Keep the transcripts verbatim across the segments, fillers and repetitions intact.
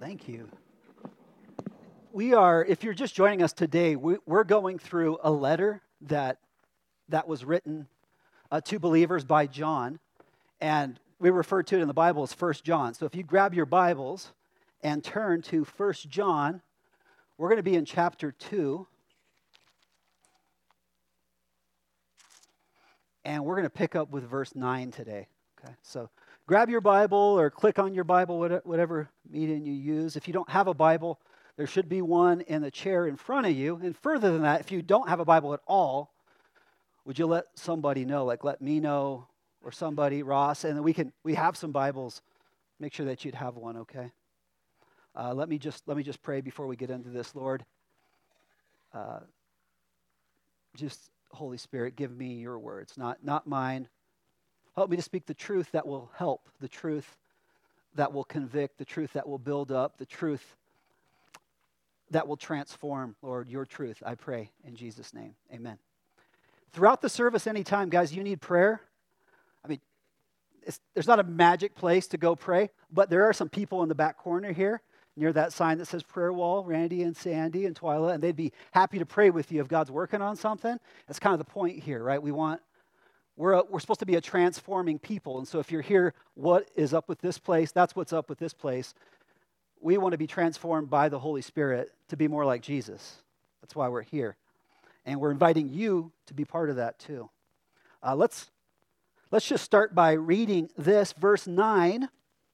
Thank you. We are, if you're just joining us today, we, we're going through a letter that that was written uh, to believers by John, and we refer to it in the Bible as First John. So if you grab your Bibles and turn to First John, we're going to be in chapter two, and we're going to pick up with verse nine today. Okay, so grab your Bible or click on your Bible, whatever medium you use. If you don't have a Bible, there should be one in the chair in front of you. And further than that, if you don't have a Bible at all, would you let somebody know, like let me know or somebody, Ross, and then we can we have some Bibles. Make sure that you'd have one, okay? Uh, let me just let me just pray before we get into this, Lord. Uh, just Holy Spirit, give me your words, not not mine. Help me to speak the truth that will help, the truth that will convict, the truth that will build up, the truth that will transform, Lord, your truth, I pray in Jesus' name. Amen. Throughout the service, anytime, guys, you need prayer. I mean, it's, there's not a magic place to go pray, but there are some people in the back corner here near that sign that says prayer wall, Randy and Sandy and Twyla, and they'd be happy to pray with you if God's working on something. That's kind of the point here, right? We want We're, a, we're supposed to be a transforming people. And so if you're here, what is up with this place? That's what's up with this place. We want to be transformed by the Holy Spirit to be more like Jesus. That's why we're here. And we're inviting you to be part of that too. Uh, let's, let's just start by reading this, verse nine.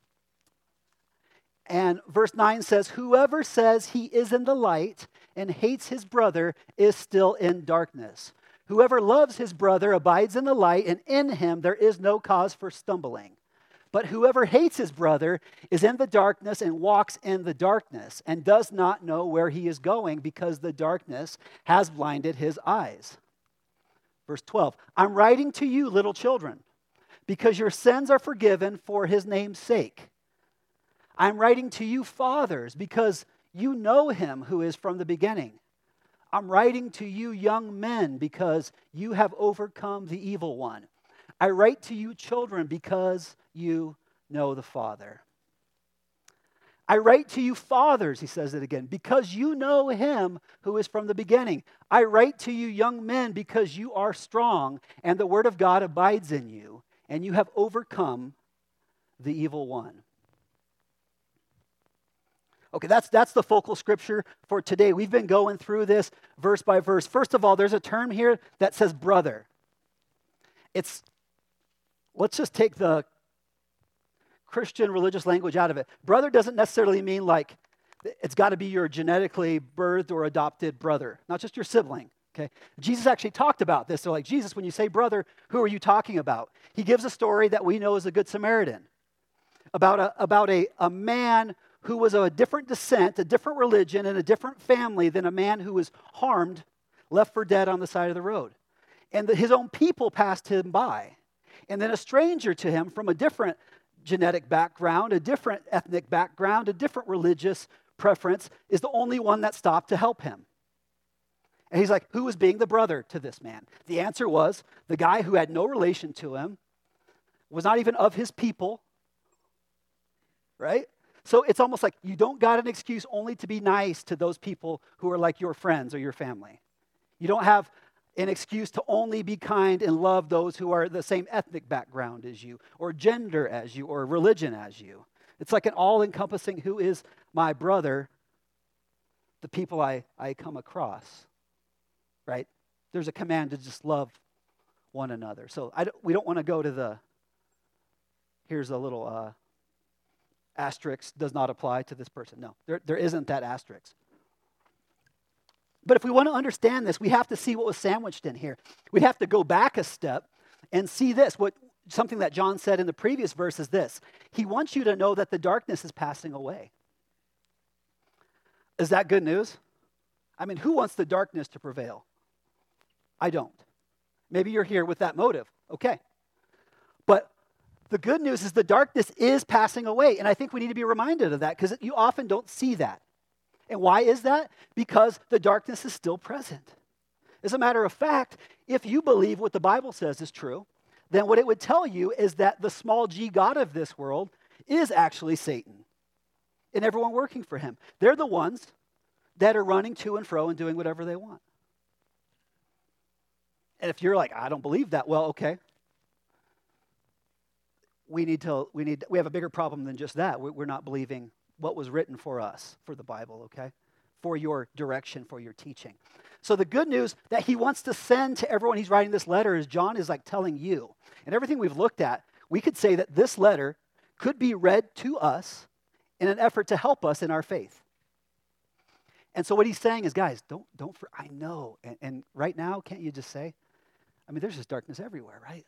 And verse nine says, "Whoever says he is in the light and hates his brother is still in darkness. Whoever loves his brother abides in the light, and in him there is no cause for stumbling. But whoever hates his brother is in the darkness and walks in the darkness, and does not know where he is going, because the darkness has blinded his eyes." Verse twelve, "I'm writing to you, little children, because your sins are forgiven for his name's sake. I'm writing to you, fathers, because you know him who is from the beginning. I'm writing to you, young men, because you have overcome the evil one. I write to you, children, because you know the Father. I write to you, fathers," he says it again, "because you know him who is from the beginning. I write to you, young men, because you are strong, and the word of God abides in you, and you have overcome the evil one." Okay, that's that's the focal scripture for today. We've been going through this verse by verse. First of all, there's a term here that says brother. It's, let's just take the Christian religious language out of it. Brother doesn't necessarily mean like it's got to be your genetically birthed or adopted brother, not just your sibling, okay? Jesus actually talked about this. So like, Jesus, when you say brother, who are you talking about? He gives a story that we know as a Good Samaritan about a, about a, a man who was of a different descent, a different religion, and a different family than a man who was harmed, left for dead on the side of the road. And the, his own people passed him by. And then a stranger to him from a different genetic background, a different ethnic background, a different religious preference is the only one that stopped to help him. And he's like, who was being the brother to this man? The answer was the guy who had no relation to him, was not even of his people, right? So it's almost like you don't got an excuse only to be nice to those people who are like your friends or your family. You don't have an excuse to only be kind and love those who are the same ethnic background as you, or gender as you, or religion as you. It's like an all-encompassing, who is my brother, the people I, I come across, right? There's a command to just love one another. So I don't, we don't want to go to the, here's a little uh, asterisk, does not apply to this person. No, there, there isn't that asterisk. But if we want to understand this, we have to see what was sandwiched in here. We'd have to go back a step and see this. What something that John said in the previous verse is this. He wants you to know that the darkness is passing away. Is that good news? I mean, who wants the darkness to prevail? I don't. Maybe you're here with that motive. Okay. But the good news is the darkness is passing away. And I think we need to be reminded of that because you often don't see that. And why is that? Because the darkness is still present. As a matter of fact, if you believe what the Bible says is true, then what it would tell you is that the small g god of this world is actually Satan. and everyone working for him. They're the ones that are running to and fro and doing whatever they want. And if you're like, I don't believe that, well, okay. We need to, we need, we have a bigger problem than just that. We're not believing what was written for us, for the Bible, okay? For your direction, for your teaching. So the good news that he wants to send to everyone he's writing this letter is John is like telling you. And everything we've looked at, we could say that this letter could be read to us in an effort to help us in our faith. And so what he's saying is, guys, don't, don't, for, I know. And, and right now, can't you just say, I mean, there's just darkness everywhere, right?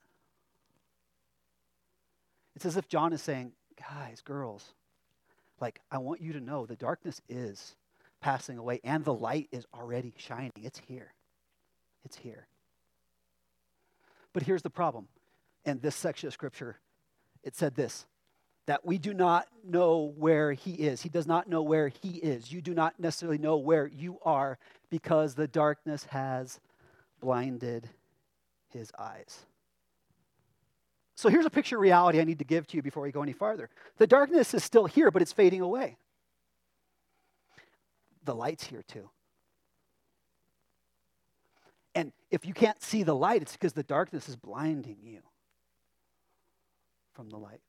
It's as if John is saying, guys, girls, like, I want you to know the darkness is passing away and the light is already shining. It's here. It's here. But here's the problem. In this section of Scripture, it said this, that we do not know where he is. He does not know where he is. You do not necessarily know where you are because the darkness has blinded his eyes. So here's a picture of reality I need to give to you before we go any farther. The darkness is still here, but it's fading away. The light's here too. And if you can't see the light, it's because the darkness is blinding you from the light.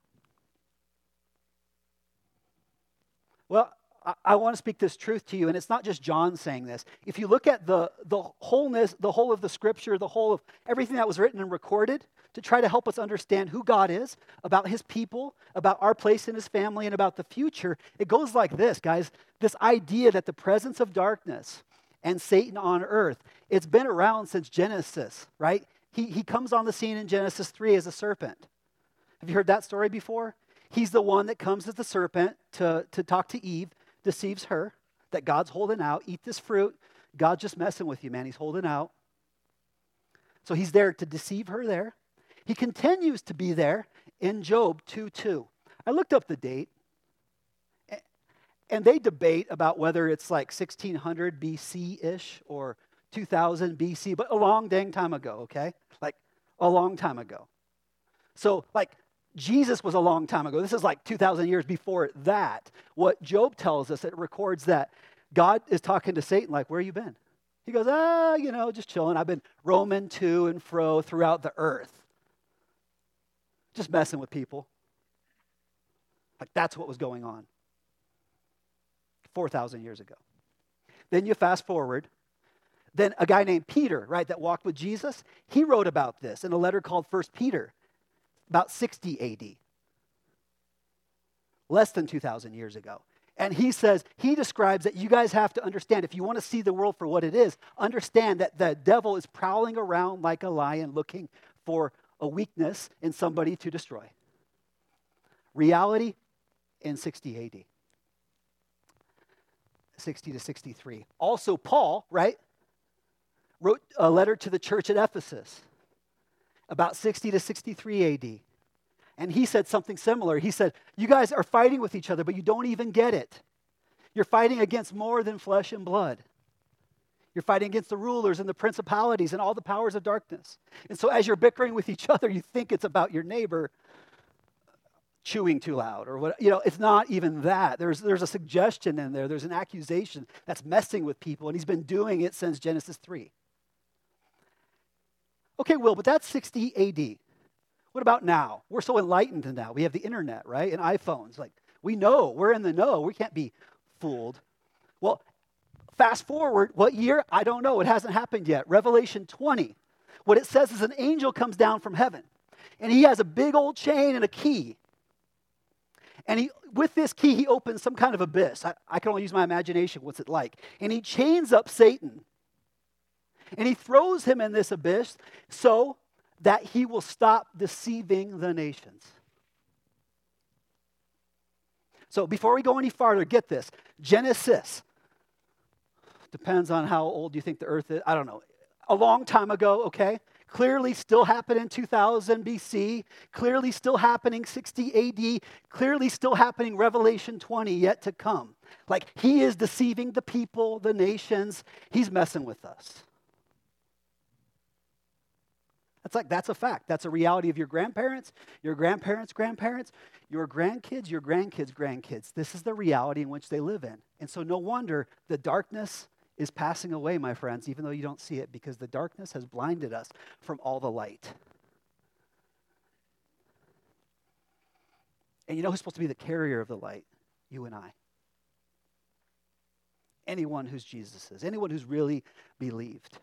Well, I, I want to speak this truth to you, and it's not just John saying this. If you look at the, the wholeness, the whole of the Scripture, the whole of everything that was written and recorded to try to help us understand who God is, about his people, about our place in his family, and about the future, it goes like this, guys. This idea that the presence of darkness and Satan on earth, it's been around since Genesis, right? He, he comes on the scene in Genesis three as a serpent. Have you heard that story before? He's the one that comes as the serpent to, to talk to Eve, deceives her, that God's holding out. Eat this fruit. God's just messing with you, man. He's holding out. So he's there to deceive her there. He continues to be there in Job two two. I looked up the date, and they debate about whether it's like sixteen hundred B C-ish or two thousand B C, but a long dang time ago, okay? Like a long time ago. So like Jesus was a long time ago. This is like two thousand years before that. What Job tells us, it records that God is talking to Satan like, where you been? He goes, ah, you know, just chilling. I've been roaming to and fro throughout the earth. Just messing with people. Like that's what was going on four thousand years ago. Then you fast forward. Then a guy named Peter, right, that walked with Jesus, he wrote about this in a letter called First Peter, about sixty A D. Less than two thousand years ago. And he says, he describes that you guys have to understand, if you want to see the world for what it is, understand that the devil is prowling around like a lion looking for a weakness in somebody to destroy. Reality in sixty A D. sixty to sixty-three. Also, Paul, right, wrote a letter to the church at Ephesus about sixty to sixty-three A D. And he said something similar. He said, you guys are fighting with each other, but you don't even get it. You're fighting against more than flesh and blood. You're fighting against the rulers and the principalities and all the powers of darkness. And so as you're bickering with each other, you think it's about your neighbor chewing too loud or what. You know, it's not even that. There's, there's a suggestion in there. There's an accusation that's messing with people, and he's been doing it since Genesis three. Okay, Will, but that's sixty A D. What about now? We're so enlightened now. We have the internet, right? And iPhones. Like, we know. We're in the know. We can't be fooled. Well, fast forward, what year? I don't know. It hasn't happened yet. Revelation twenty. What it says is an angel comes down from heaven, and he has a big old chain and a key. And he, with this key, he opens some kind of abyss. I, I can only use my imagination. What's it like? And he chains up Satan. And he throws him in this abyss so that he will stop deceiving the nations. So before we go any farther, get this. Genesis. Depends on how old you think the earth is. I don't know. A long time ago, okay? Clearly still happening two thousand B C. Clearly still happening sixty A D. Clearly still happening Revelation twenty yet to come. Like he is deceiving the people, the nations. He's messing with us. That's like, that's a fact. That's a reality of your grandparents, your grandparents' grandparents, your grandkids, your grandkids' grandkids. This is the reality in which they live in. And so no wonder the darkness is passing away, my friends, even though you don't see it, because the darkness has blinded us from all the light. And you know who's supposed to be the carrier of the light? You and I. Anyone who's Jesus is, anyone who's really believed.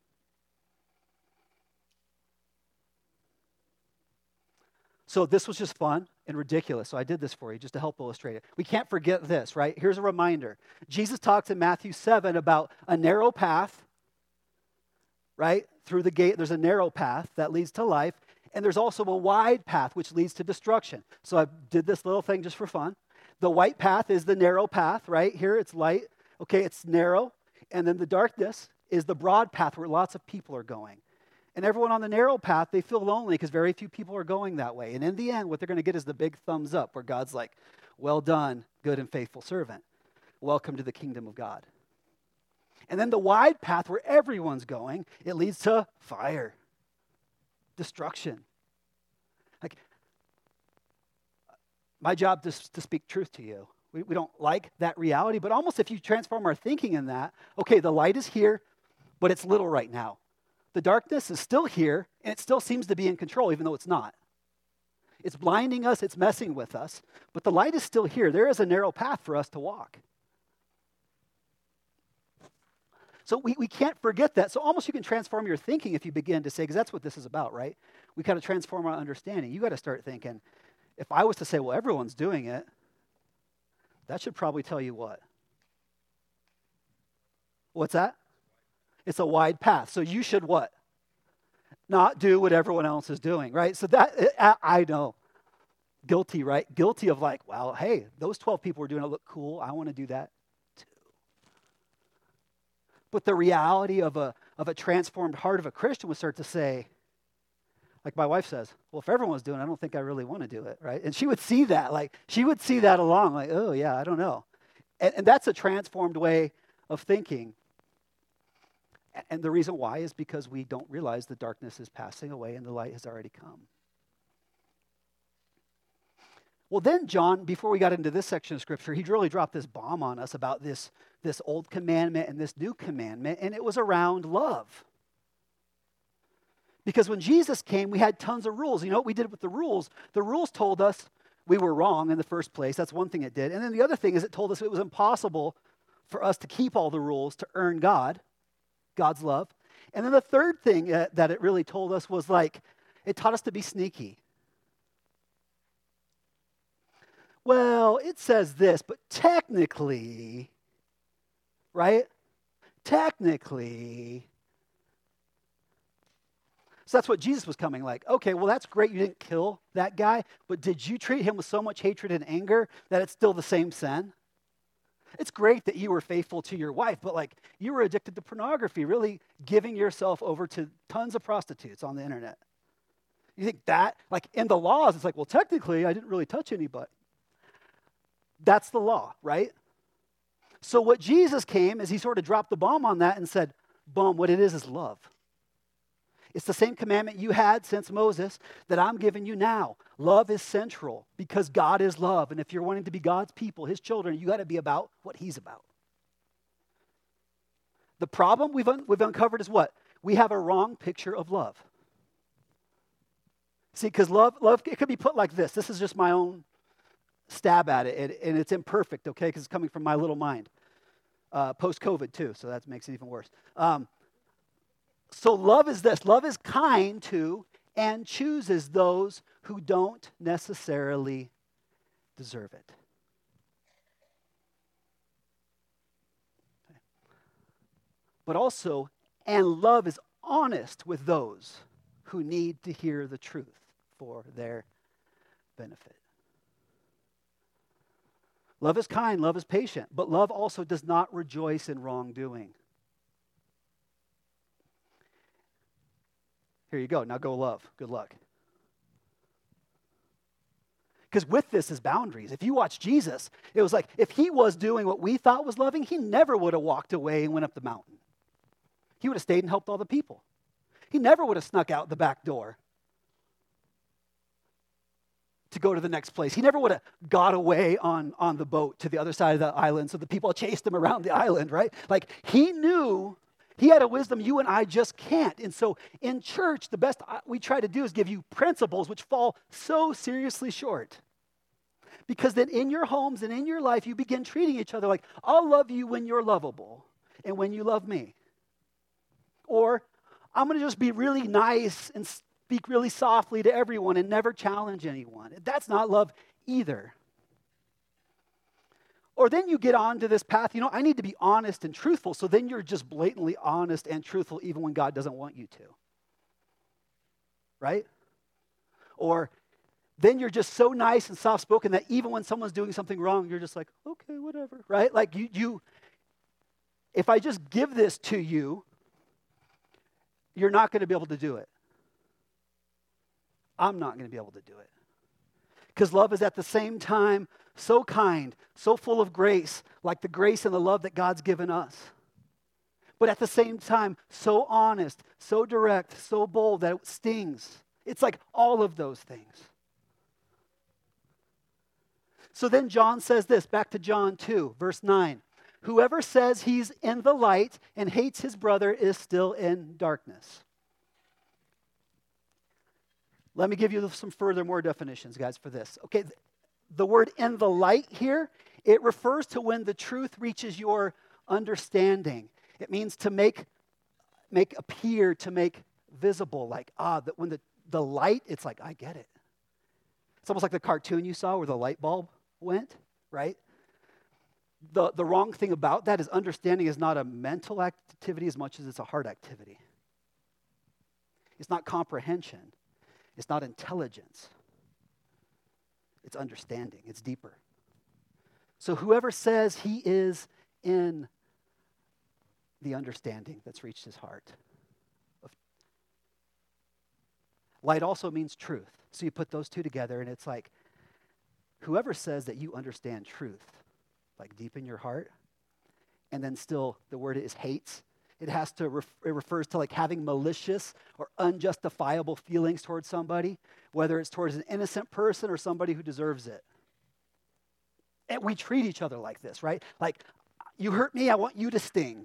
So this was just fun and ridiculous. So I did this for you just to help illustrate it. We can't forget this, right? Here's a reminder. Jesus talks in Matthew seven about a narrow path, right? Through the gate, there's a narrow path that leads to life. And there's also a wide path which leads to destruction. So I did this little thing just for fun. The white path is the narrow path, right? Here it's light. Okay, it's narrow. And then the darkness is the broad path where lots of people are going. And everyone on the narrow path, they feel lonely because very few people are going that way. And in the end, what they're going to get is the big thumbs up where God's like, well done, good and faithful servant. Welcome to the kingdom of God. And then the wide path where everyone's going, it leads to fire, destruction. Like, my job is to speak truth to you. We, we don't like that reality, but almost if you transform our thinking in that, okay, the light is here, but it's little right now. The darkness is still here, and it still seems to be in control, even though it's not. It's blinding us, it's messing with us, but the light is still here. There is a narrow path for us to walk. So we, we can't forget that. So almost you can transform your thinking if you begin to say, because that's what this is about, right? We kind of transform our understanding. You got to start thinking, if I was to say, well, everyone's doing it, that should probably tell you what? What's that? It's a wide path. So you should what? Not do what everyone else is doing, right? So that, I, I know. Guilty, right? Guilty of like, well, hey, those twelve people are doing it look cool. I want to do that too. But the reality of a, of a transformed heart of a Christian would start to say, like my wife says, well, if everyone's doing it, I don't think I really want to do it, right? And she would see that, like, she would see that along, like, oh, yeah, I don't know. And, and that's a transformed way of thinking. And the reason why is because we don't realize the darkness is passing away and the light has already come. Well, then John, before we got into this section of Scripture, he really dropped this bomb on us about this, this old commandment and this new commandment, and it was around love. Because when Jesus came, we had tons of rules. You know what we did with the rules? The rules told us we were wrong in the first place. That's one thing it did. And then the other thing is it told us it was impossible for us to keep all the rules to earn God, God's love. And then the third thing uh, that it really told us was like, it taught us to be sneaky. Well, it says this, but technically, right? Technically. So that's what Jesus was coming like. Okay, well, that's great. You didn't kill that guy, but did you treat him with so much hatred and anger that it's still the same sin? It's great that you were faithful to your wife, but like you were addicted to pornography, really giving yourself over to tons of prostitutes on the internet. You think that, like in the laws, it's like, well, technically, I didn't really touch anybody. That's the law, right? So what Jesus came is he sort of dropped the bomb on that and said, boom, what it is is love. It's the same commandment you had since Moses that I'm giving you now. Love is central because God is love. And if you're wanting to be God's people, his children, you got to be about what he's about. The problem we've, un- we've uncovered is what? We have a wrong picture of love. See, because love, love, it could be put like this. This is just my own stab at it, and, and it's imperfect, okay, because it's coming from my little mind. Uh, post-COVID, too, so that makes it even worse. Um, so love is this. Love is kind to and chooses those who don't necessarily deserve it. Okay. But also, and love is honest with those who need to hear the truth for their benefit. Love is kind, love is patient, but love also does not rejoice in wrongdoing. Here you go. Now go love. Good luck. Because with this is boundaries. If you watch Jesus, it was like if he was doing what we thought was loving, he never would have walked away and went up the mountain. He would have stayed and helped all the people. He never would have snuck out the back door to go to the next place. He never would have got away on, on the boat to the other side of the island so the people chased him around the island, right? Like, he knew, he had a wisdom you and I just can't. And so in church, the best we try to do is give you principles which fall so seriously short. Because then in your homes and in your life, you begin treating each other like, I'll love you when you're lovable and when you love me. Or I'm going to just be really nice and speak really softly to everyone and never challenge anyone. That's not love either. Or then you get onto this path, you know, I need to be honest and truthful. So then you're just blatantly honest and truthful even when God doesn't want you to. Right? Or then you're just so nice and soft-spoken that even when someone's doing something wrong, you're just like, okay, whatever, right? Like you, you, if I just give this to you, you're not going to be able to do it. I'm not going to be able to do it. Because love is at the same time so kind, so full of grace, like the grace and the love that God's given us. But at the same time, so honest, so direct, so bold that it stings. It's like all of those things. So then John says this, back to John two, verse nine. Whoever says he's in the light and hates his brother is still in darkness. Let me give you some further more definitions, guys, for this. Okay, the word in the light here, it refers to when the truth reaches your understanding. It means to make, make appear, to make visible, like, ah, that when the, the light, it's like, I get it. It's almost like the cartoon you saw where the light bulb went, right? The, the wrong thing about that is understanding is not a mental activity as much as it's a heart activity. It's not comprehension. It's not intelligence. It's understanding. It's deeper. So whoever says he is in the understanding that's reached his heart. Light also means truth. So you put those two together and it's like, whoever says that you understand truth, like deep in your heart, and then still the word is hates. It has to, ref- it refers to like having malicious or unjustifiable feelings towards somebody, whether it's towards an innocent person or somebody who deserves it. And we treat each other like this, right? Like, you hurt me, I want you to sting.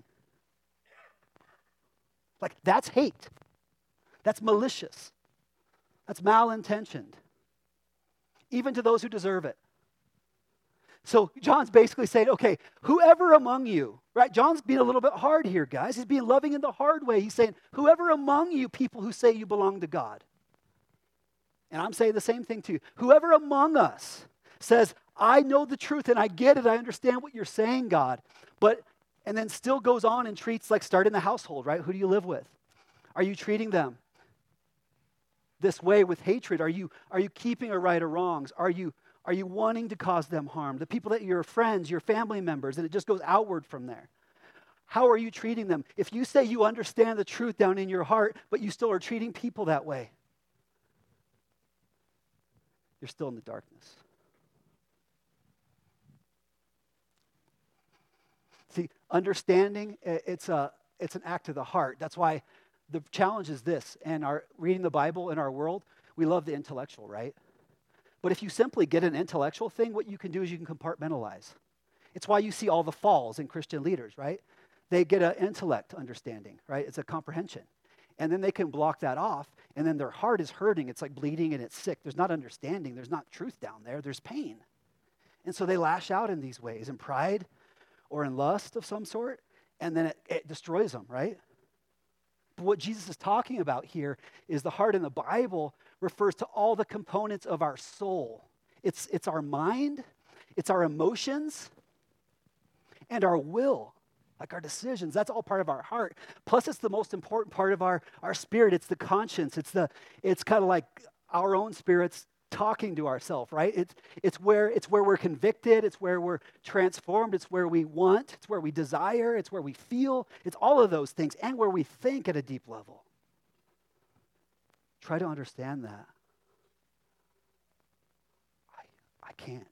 Like, that's hate. That's malicious. That's malintentioned. Even to those who deserve it. So John's basically saying, okay, whoever among you, right? John's being a little bit hard here, guys. He's being loving in the hard way. He's saying, whoever among you people who say you belong to God. And I'm saying the same thing to you. Whoever among us says, I know the truth and I get it. I understand what you're saying, God. But, and then still goes on and treats like start in the household, right? Who do you live with? Are you treating them this way with hatred? Are you, are you keeping a right or wrongs? Are you Are you wanting to cause them harm? The people that your friends, your family members, and it just goes outward from there. How are you treating them? If you say you understand the truth down in your heart, but you still are treating people that way, you're still in the darkness. See, understanding, it's a it's an act of the heart. That's why the challenge is this. And our reading the Bible in our world, we love the intellectual, right? But if you simply get an intellectual thing, what you can do is you can compartmentalize. It's why you see all the falls in Christian leaders, right? They get an intellect understanding, right? It's a comprehension. And then they can block that off, and then their heart is hurting. It's like bleeding and it's sick. There's not understanding. There's not truth down there. There's pain. And so they lash out in these ways, in pride or in lust of some sort, and then it, it destroys them, right? But what Jesus is talking about here is the heart in the Bible refers to all the components of our soul. It's, it's our mind, it's our emotions, and our will, like our decisions. That's all part of our heart. Plus, it's the most important part of our, our spirit. It's the conscience. It's the it's kind of like our own spirits talking to ourselves, right? It's it's where it's where we're convicted. It's where we're transformed. It's where we want. It's where we desire. It's where we feel. It's all of those things, and where we think at a deep level. Try to understand that. I I can't.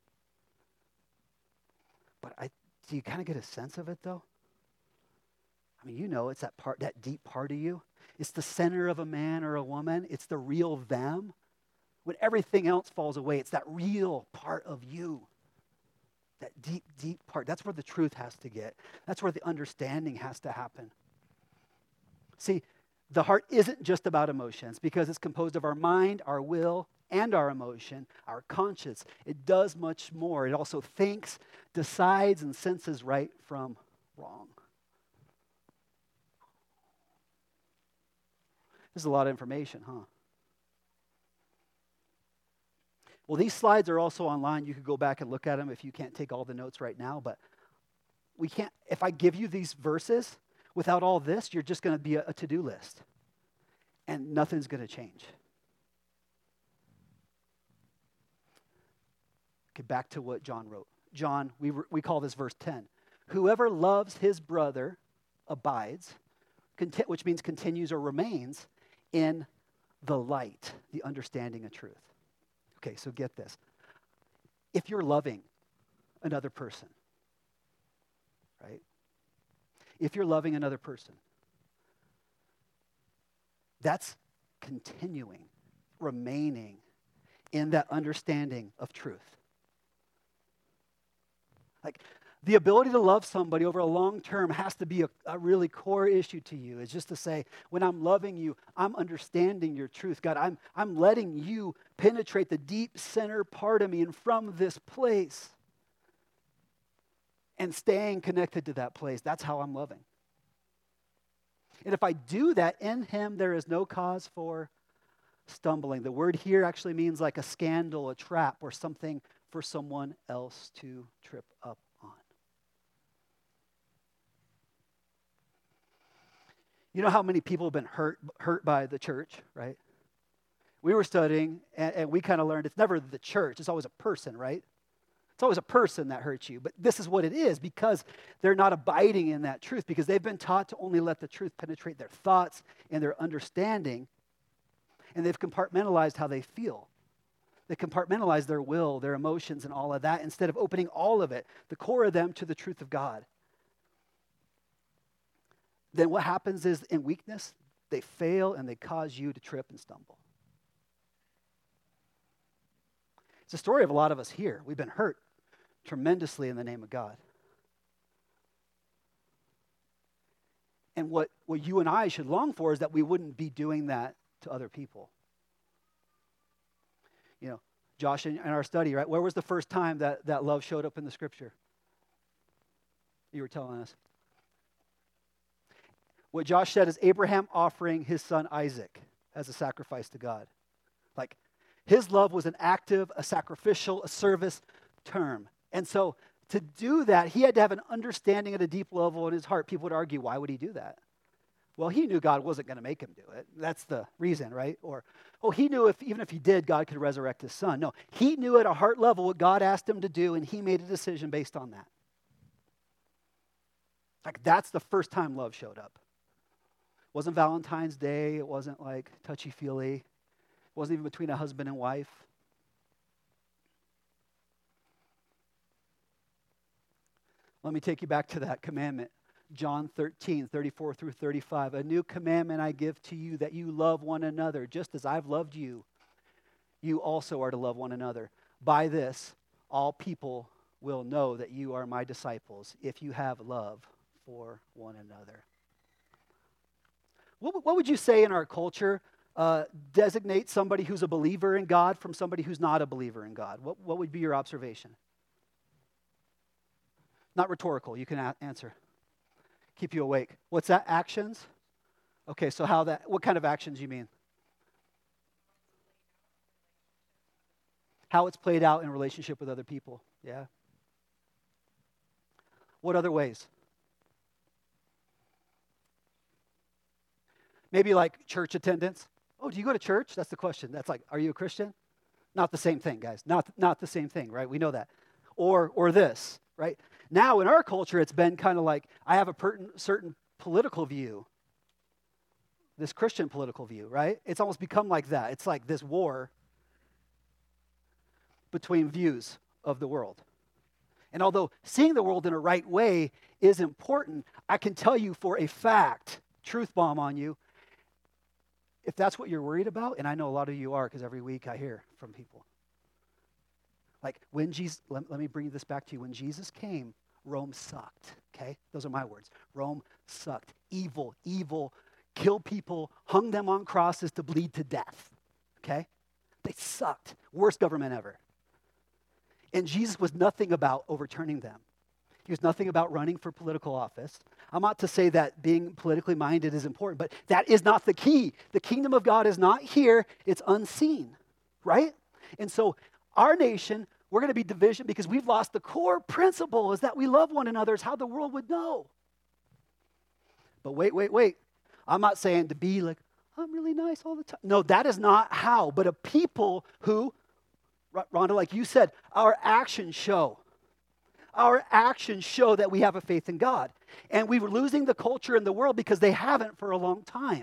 But I do you kind of get a sense of it though? I mean, you know, it's that part, that deep part of you. It's the center of a man or a woman. It's the real them. When everything else falls away, it's that real part of you. That deep, deep part. That's where the truth has to get. That's where the understanding has to happen. See, the heart isn't just about emotions because it's composed of our mind, our will, and our emotion, our conscience. It does much more. It also thinks, decides, and senses right from wrong. This is a lot of information, huh? Well, these slides are also online. You could go back and look at them if you can't take all the notes right now. But we can't, if I give you these verses, without all this, you're just going to be a, a to-do list. And nothing's going to change. Okay, back to what John wrote. John, we, re, we call this verse ten. Whoever loves his brother abides, conti- which means continues or remains, in the light, the understanding of truth. Okay, so get this. If you're loving another person, right? If you're loving another person, that's continuing, remaining in that understanding of truth. Like, the ability to love somebody over a long term has to be a, a really core issue to you. It's just to say, when I'm loving you, I'm understanding your truth. God, I'm, I'm letting you penetrate the deep center part of me and from this place and staying connected to that place. That's how I'm loving. And if I do that, in him there is no cause for stumbling. The word here actually means like a scandal, a trap, or something for someone else to trip up on. You know how many people have been hurt hurt by the church, right? We were studying, and, and we kind of learned it's never the church. It's always a person, right? It's always a person that hurts you. But this is what it is because they're not abiding in that truth, because they've been taught to only let the truth penetrate their thoughts and their understanding, and they've compartmentalized how they feel. They compartmentalize their will, their emotions, and all of that instead of opening all of it, the core of them, to the truth of God. Then what happens is, in weakness, they fail and they cause you to trip and stumble. It's a story of a lot of us here. We've been hurt tremendously in the name of God. And what, what you and I should long for is that we wouldn't be doing that to other people. You know, Josh, in, in our study, right, where was the first time that, that love showed up in the scripture? You were telling us. What Josh said is Abraham offering his son Isaac as a sacrifice to God. Like, his love was an active, a sacrificial, a service term. And so to do that, he had to have an understanding at a deep level in his heart. People would argue, why would he do that? Well, he knew God wasn't going to make him do it. That's the reason, right? Or, oh, he knew if even if he did, God could resurrect his son. No, he knew at a heart level what God asked him to do, and he made a decision based on that. Like, that's the first time love showed up. It wasn't Valentine's Day. It wasn't like touchy-feely. It wasn't even between a husband and wife. Let me take you back to that commandment. John thirteen, thirty-four through thirty-five. A new commandment I give to you, that you love one another, just as I've loved you. You also are to love one another. By this, all people will know that you are my disciples, if you have love for one another. What, what would you say in our culture uh, designate somebody who's a believer in God from somebody who's not a believer in God? What, what would be your observation? Not rhetorical. You can a- answer. Keep you awake. What's that? Actions? Okay, so how that, what kind of actions you mean? How it's played out in relationship with other people. Yeah. What other ways? Maybe like church attendance. Oh, do you go to church? That's the question. That's like, are you a Christian? Not the same thing, guys. Not, not the same thing, right? We know that. Or, or this, right? Now in our culture, it's been kind of like, I have a per- certain political view, this Christian political view, right? It's almost become like that. It's like this war between views of the world. And although seeing the world in a right way is important, I can tell you for a fact, truth bomb on you, if that's what you're worried about, and I know a lot of you are because every week I hear from people. Like when Jesus, let, let me bring this back to you. When Jesus came, Rome sucked, okay? Those are my words. Rome sucked. Evil, evil, killed people, hung them on crosses to bleed to death, okay? They sucked. Worst government ever. And Jesus was nothing about overturning them. He was nothing about running for political office. I'm not to say that being politically minded is important, but that is not the key. The kingdom of God is not here. It's unseen, right? And so our nation, we're going to be division because we've lost the core principle is that we love one another is how the world would know. But wait, wait, wait. I'm not saying to be like, I'm really nice all the time. No, that is not how. But a people who, Rhonda, like you said, our actions show. Our actions show that we have a faith in God. And we were losing the culture in the world because they haven't for a long time.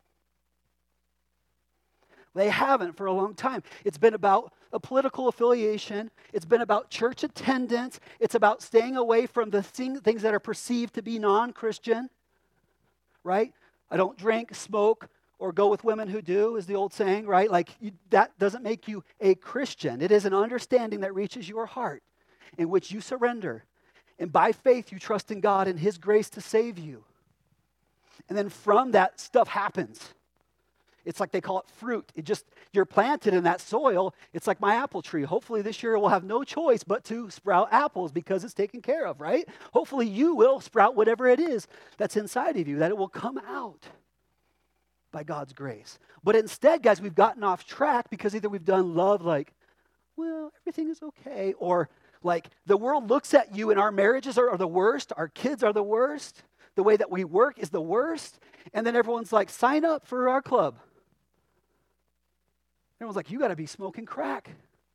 They haven't for a long time. It's been about a political affiliation. It's been about church attendance. It's about staying away from the thing, things that are perceived to be non-Christian, right? I don't drink, smoke, or go with women who do, is the old saying, right? Like you, that doesn't make you a Christian. It is an understanding that reaches your heart in which you surrender. And by faith, you trust in God and His grace to save you. And then from that, stuff happens. It's like they call it fruit. It just, you're planted in that soil. It's like my apple tree. Hopefully this year we'll have no choice but to sprout apples because it's taken care of, right? Hopefully you will sprout whatever it is that's inside of you, that it will come out by God's grace. But instead, guys, we've gotten off track because either we've done love like, well, everything is okay, or like the world looks at you and our marriages are, are the worst, our kids are the worst, the way that we work is the worst, and then everyone's like, sign up for our club. Everyone's like, you got to be smoking crack.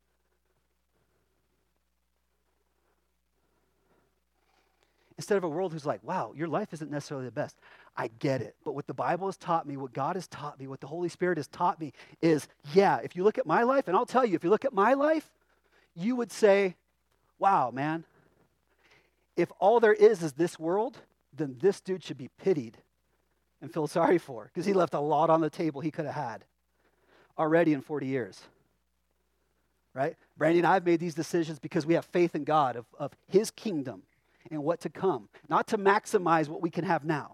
Instead of a world who's like, wow, your life isn't necessarily the best. I get it. But what the Bible has taught me, what God has taught me, what the Holy Spirit has taught me is, yeah, if you look at my life, and I'll tell you, if you look at my life, you would say, wow, man, if all there is is this world, then this dude should be pitied and feel sorry for because he left a lot on the table he could have had already in forty years, right? Brandy and I have made these decisions because we have faith in God of, of His kingdom and what to come, not to maximize what we can have now.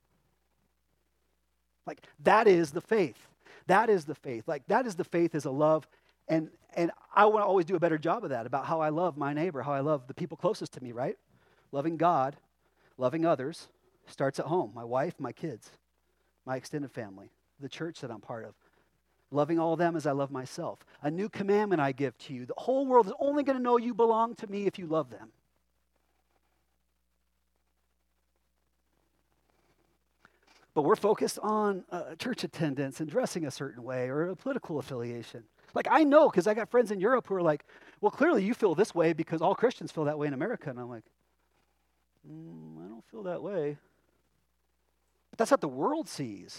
Like, that is the faith. That is the faith. Like, that is the faith is a love, and and I want to always do a better job of that, about how I love my neighbor, how I love the people closest to me, right? Loving God, loving others, starts at home. My wife, my kids, my extended family, the church that I'm part of. Loving all of them as I love myself. A new commandment I give to you. The whole world is only going to know you belong to me if you love them. But we're focused on uh, church attendance and dressing a certain way or a political affiliation. Like, I know because I got friends in Europe who are like, well, clearly you feel this way because all Christians feel that way in America. And I'm like, mm, I don't feel that way. But that's what the world sees.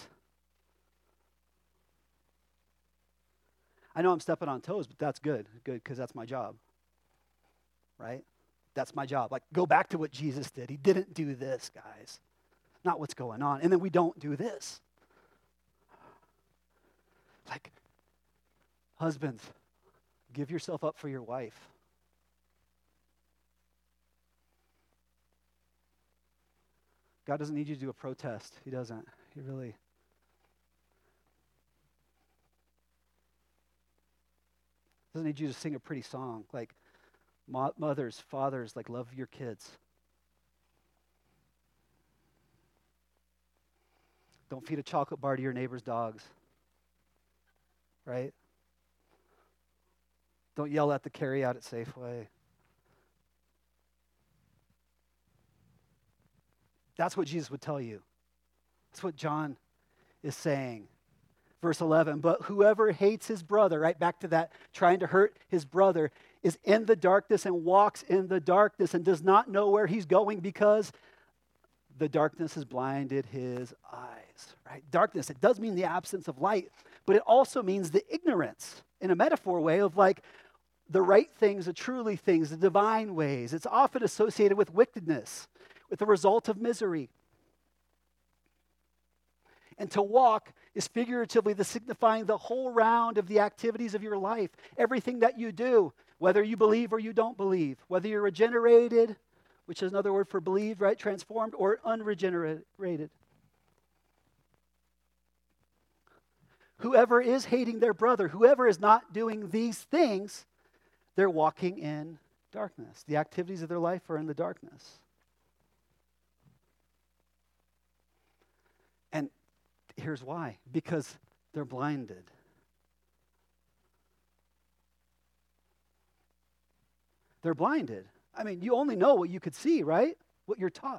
I know I'm stepping on toes, but that's good. Good, because that's my job. Right? That's my job. Like, go back to what Jesus did. He didn't do this, guys. Not what's going on. And then we don't do this. Like, husbands, give yourself up for your wife. God doesn't need you to do a protest. He doesn't. He really... doesn't need you to sing a pretty song. Like, mo- mothers, fathers, like, love your kids. Don't feed a chocolate bar to your neighbor's dogs. Right? Don't yell at the carry-out at Safeway. That's what Jesus would tell you. That's what John is saying. Verse eleven, but whoever hates his brother, right back to that, trying to hurt his brother, is in the darkness and walks in the darkness and does not know where he's going because the darkness has blinded his eyes, right? Darkness, it does mean the absence of light, but it also means the ignorance in a metaphor way of like, the right things, the truly things, the divine ways. It's often associated with wickedness, with the result of misery. And to walk is figuratively the signifying the whole round of the activities of your life, everything that you do, whether you believe or you don't believe, whether you're regenerated, which is another word for believed, right, transformed, or unregenerated. Whoever is hating their brother, whoever is not doing these things, they're walking in darkness. The activities of their life are in the darkness. And here's why. Because they're blinded. They're blinded. I mean, you only know what you could see, right? What you're taught.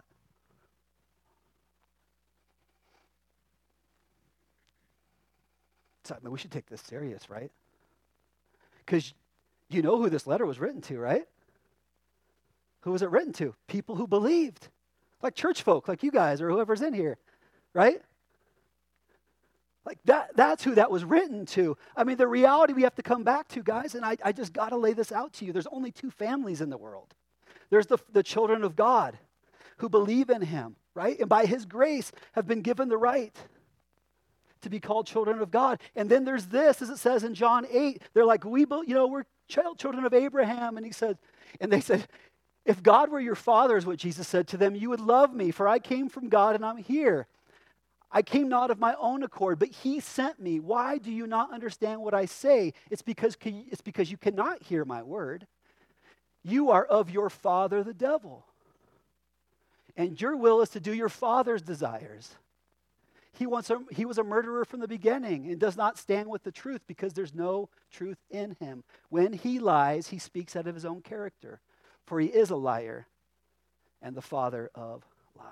So, I mean, we should take this serious, right? Because you know who this letter was written to, right? Who was it written to? People who believed. Like church folk, like you guys or whoever's in here, right? Like that, that's who that was written to. I mean, the reality we have to come back to, guys, and I, I just got to lay this out to you. There's only two families in the world. There's the, the children of God who believe in him, right? And by his grace have been given the right to be called children of God. And then there's this, as it says in John eight, they're like, we, you know, we're child, children of Abraham. And he said, and they said, if God were your father, is what Jesus said to them, you would love me, for I came from God and I'm here. I came not of my own accord, but he sent me. Why do you not understand what I say? It's because, it's because you cannot hear my word. You are of your father, the devil. And your will is to do your father's desires. He, wants a, he was a murderer from the beginning and does not stand with the truth because there's no truth in him. When he lies, he speaks out of his own character, for he is a liar and the father of lies.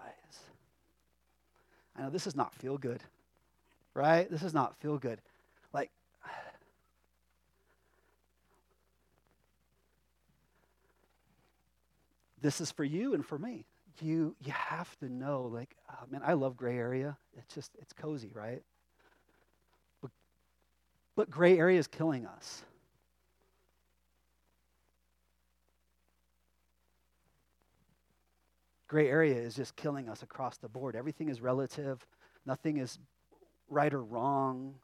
I know this does not feel good, right? This does not feel good. Like, this is for you and for me. You you have to know, like, oh, man, I love gray area. It's just, it's cozy, right? But, but gray area is killing us. Gray area is just killing us across the board. Everything is relative. Nothing is right or wrong.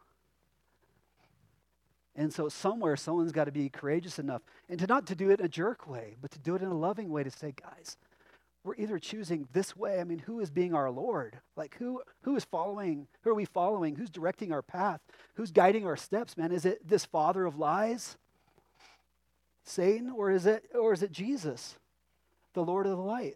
And so somewhere someone's got to be courageous enough, and to not to do it in a jerk way, but to do it in a loving way, to say, guys, we're either choosing this way. I mean, who is being our Lord? Like, who who is following? Who are we following? Who's directing our path? Who's guiding our steps, man? Is it this father of lies, Satan, or is it or is it Jesus, the Lord of the light?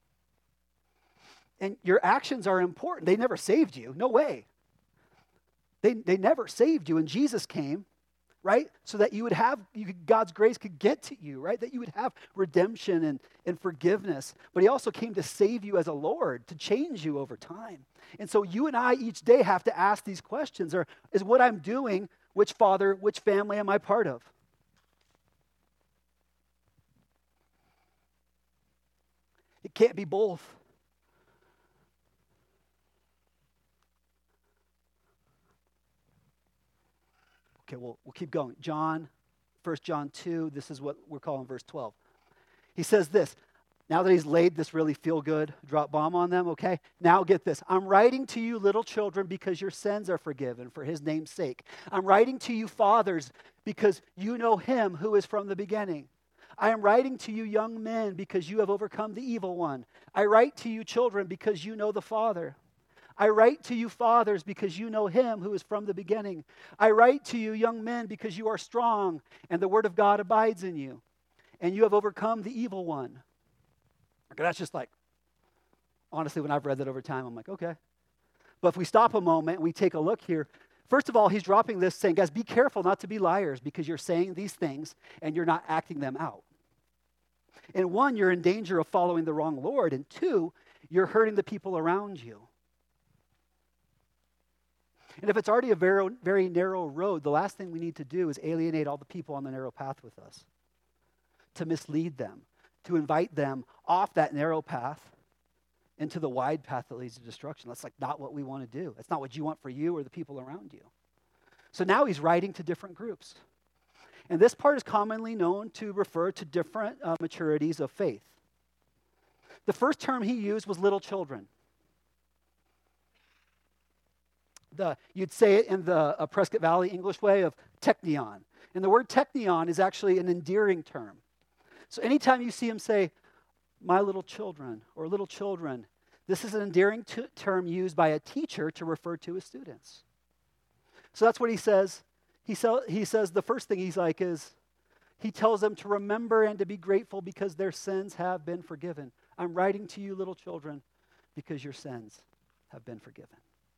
And your actions are important. They never saved you. No way. They they never saved you. And Jesus came, right? So that you would have, you could, God's grace could get to you, right? That you would have redemption and, and forgiveness. But he also came to save you as a Lord, to change you over time. And so you and I each day have to ask these questions. Or is what I'm doing, which father, which family am I part of? It can't be both. Okay, well, we'll keep going. John, First John two, this is what we're calling verse twelve. He says this, now that he's laid this really feel-good drop bomb on them, okay? Now get this. I'm writing to you, little children, because your sins are forgiven for his name's sake. I'm writing to you, fathers, because you know him who is from the beginning. I am writing to you, young men, because you have overcome the evil one. I write to you, children, because you know the Father. I write to you, fathers, because you know him who is from the beginning. I write to you, young men, because you are strong, and the word of God abides in you, and you have overcome the evil one. Okay, that's just like, honestly, when I've read that over time, I'm like, okay. But if we stop a moment and we take a look here, first of all, he's dropping this saying, guys, be careful not to be liars, because you're saying these things and you're not acting them out. And one, you're in danger of following the wrong Lord, and two, you're hurting the people around you. And if it's already a very, very narrow road, the last thing we need to do is alienate all the people on the narrow path with us, to mislead them, to invite them off that narrow path into the wide path that leads to destruction. That's like not what we want to do. That's not what you want for you or the people around you. So now he's writing to different groups. And this part is commonly known to refer to different uh, maturities of faith. The first term he used was little children. The, you'd say it in the uh, Prescott Valley English way of teknion. And the word teknion is actually an endearing term. So anytime you see him say, my little children, or little children, this is an endearing t- term used by a teacher to refer to his students. So that's what he says. He, so, he says the first thing he's like is, he tells them to remember and to be grateful because their sins have been forgiven. I'm writing to you, little children, because your sins have been forgiven.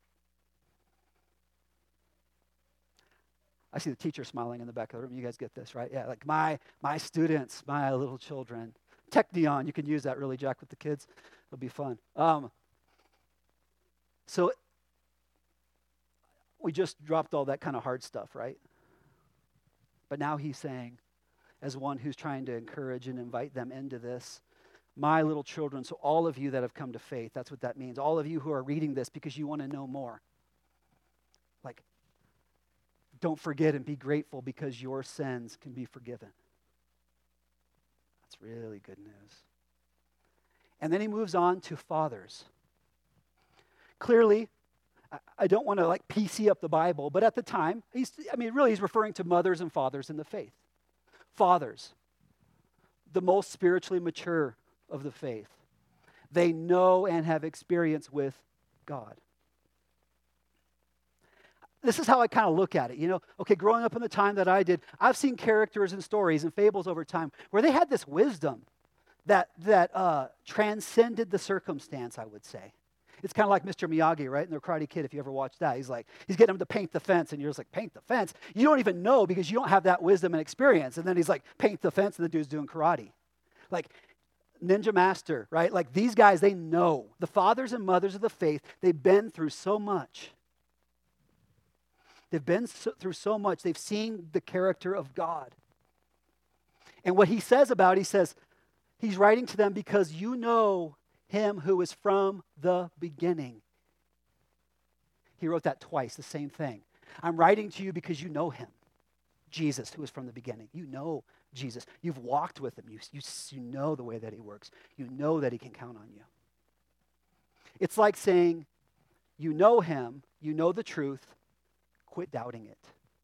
I see the teacher smiling in the back of the room. You guys get this, right? Yeah, like my my students, my little children. Teknion, you can use that really, Jack, with the kids. It'll be fun. Um, so we just dropped all that kind of hard stuff, right? But now he's saying, as one who's trying to encourage and invite them into this, my little children, so all of you that have come to faith, that's what that means. All of you who are reading this because you want to know more. Like, don't forget and be grateful because your sins can be forgiven. That's really good news. And then he moves on to fathers. Clearly, I don't want to like P C up the Bible, but at the time, he's, I mean, really he's referring to mothers and fathers in the faith. Fathers, the most spiritually mature of the faith. They know and have experience with God. This is how I kind of look at it. You know, okay, growing up in the time that I did, I've seen characters and stories and fables over time where they had this wisdom that that uh, transcended the circumstance, I would say. It's kind of like Mister Miyagi, right? In The Karate Kid, if you ever watched that. He's like, he's getting him to paint the fence, and you're just like, paint the fence? You don't even know because you don't have that wisdom and experience. And then he's like, paint the fence, and the dude's doing karate. Like, Ninja Master, right? Like, these guys, they know. The fathers and mothers of the faith, they've been through so much. They've been so, through so much. They've seen the character of God. And what he says about it, he says, he's writing to them because you know him who is from the beginning. He wrote that twice, the same thing. I'm writing to you because you know him, Jesus, who is from the beginning. You know Jesus. You've walked with him. You, you, you know the way that he works. You know that he can count on you. It's like saying, you know him, you know the truth, quit doubting it.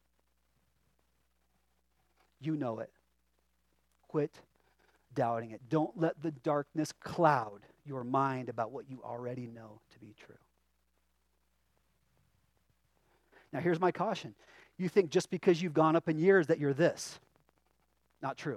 You know it. Quit doubting it. Don't let the darkness cloud your mind about what you already know to be true. Now, here's my caution. You think just because you've gone up in years that you're this. Not true.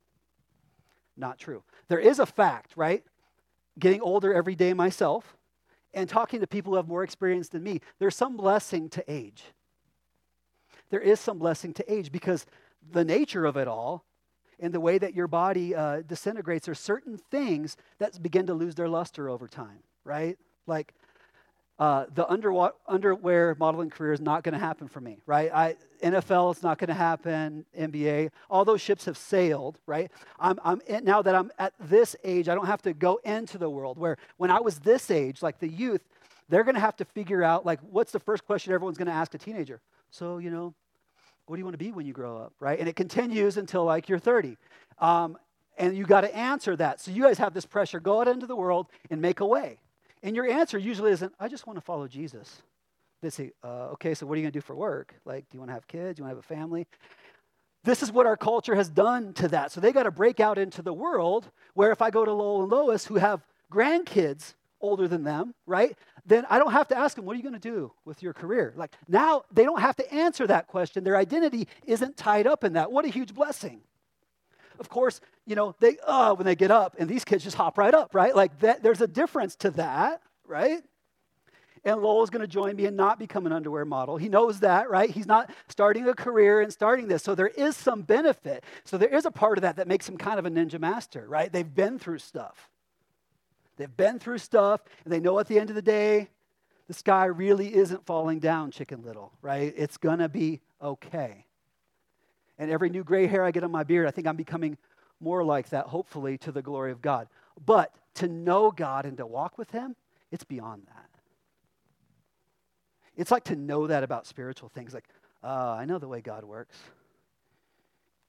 Not true. There is a fact, right? Getting older every day myself and talking to people who have more experience than me, there's some blessing to age. There is some blessing to age because the nature of it all and the way that your body uh, disintegrates, there's certain things that begin to lose their luster over time, right? Like uh, the underwa- underwear modeling career is not going to happen for me, right? I, N F L is not going to happen, N B A. All those ships have sailed, right? I'm, I'm in, now that I'm at this age, I don't have to go into the world where when I was this age, like the youth, they're going to have to figure out, like, what's the first question everyone's going to ask a teenager? So, you know, what do you want to be when you grow up, right? And it continues until like you're thirty. Um, and you got to answer that. So you guys have this pressure, go out into the world and make a way. And your answer usually isn't, I just want to follow Jesus. They say, uh, okay, so what are you going to do for work? Like, do you want to have kids? Do you want to have a family? This is what our culture has done to that. So they got to break out into the world where if I go to Lowell and Lois who have grandkids older than them, right? Then I don't have to ask them, what are you going to do with your career? Like now they don't have to answer that question. Their identity isn't tied up in that. What a huge blessing. Of course, you know, they, uh, when they get up and these kids just hop right up, right? Like that, there's a difference to that, right? And Lowell's going to join me and not become an underwear model. He knows that, right? He's not starting a career and starting this. So there is some benefit. So there is a part of that that makes him kind of a ninja master, right? They've been through stuff. They've been through stuff, and they know at the end of the day, the sky really isn't falling down, Chicken Little, right? It's going to be okay. And every new gray hair I get on my beard, I think I'm becoming more like that, hopefully, to the glory of God. But to know God and to walk with him, it's beyond that. It's like to know that about spiritual things. Like, uh, I know the way God works.